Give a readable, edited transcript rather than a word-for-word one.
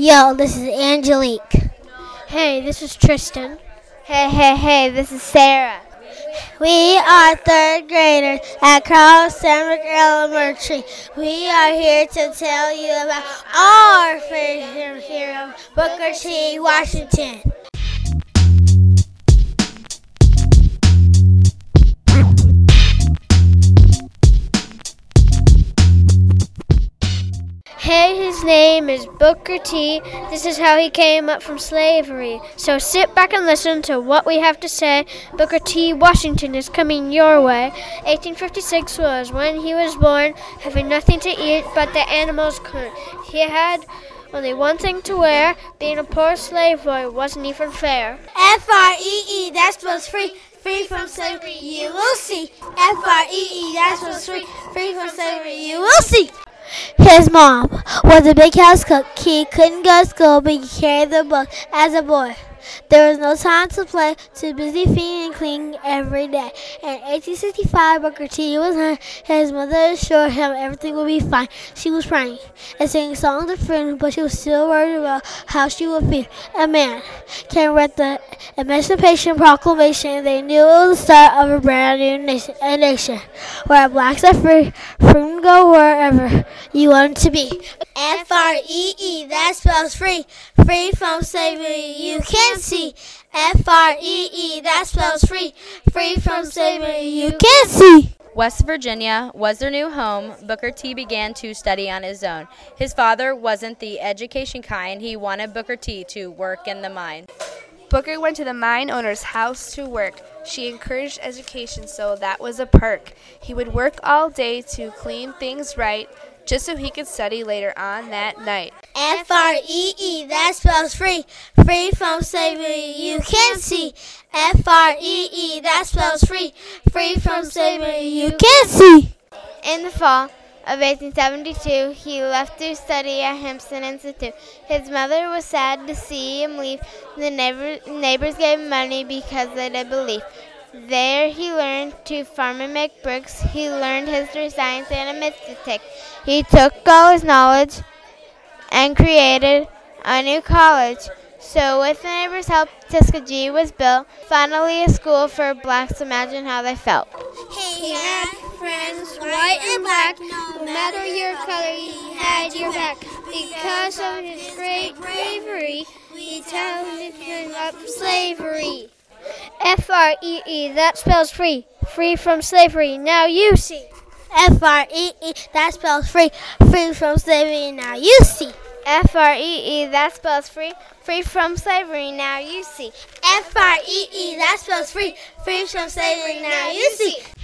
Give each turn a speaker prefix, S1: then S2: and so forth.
S1: Yo, this is Angelique.
S2: Hey, this is Tristan.
S3: Hey, this is Sarah.
S1: We are third graders at Carl Sandburg Elementary. We are here to tell you about our favorite hero, Booker T. Washington.
S2: Hey, his name is Booker T. This is how he came up from slavery. So sit back and listen to what we have to say. Booker T. Washington is coming your way. 1856 was when he was born, having nothing to eat but the animals' corn. He had only one thing to wear. Being a poor slave boy wasn't even fair.
S1: F-R-E-E, that spells free. Free from slavery, you will see. F-R-E-E, that spells free. Free from slavery, you will see. His mom was a big house cook. He couldn't go to school, but he carried the book as a boy. There was no time to play, too busy feeding and cleaning every day. In 1865, Booker T was home. His mother assured him everything would be fine. She was praying and singing songs of freedom, but she was still worried about how she would feed. A man came with the Emancipation Proclamation. They knew it was the start of a brand new nation where blacks are free to go wherever you want to be. F-R-E-E, that spells free. Free from slavery, you can see. F-R-E-E, that spells free. Free from slavery, you can see.
S3: West Virginia was their new home. Booker T began to study on his own. His father wasn't the education kind. He wanted Booker T to work in the mine.
S4: Booker went to the mine owner's house to work. She encouraged education, so that was a perk. He would work all day to clean things right, just so he could study later on that night.
S1: F-R-E-E, that spells free. Free from slavery, you can see. F-R-E-E, that spells free. Free from slavery, you can see.
S3: In the fall of 1872, he left to study at Hampton Institute. His mother was sad to see him leave. The neighbors gave him money because they did believe. There he learned to farm and make bricks. He learned history, science, and arithmetic. He took all his knowledge and created a new college. So with the neighbors' help, Tuskegee was built. Finally, a school for blacks. Imagine how they felt.
S1: He had friends, white and black. No matter your color, he had your back. Because of his great bravery, we tell him up slavery.
S2: F-R-E-E, that spells free. Free from slavery, now you see.
S1: F-R-E-E, that spells free. Free from slavery, now you see.
S3: F-R-E-E, that spells free. Free from slavery, now you see.
S1: F-R-E-E, that spells free. Free from slavery, now you see.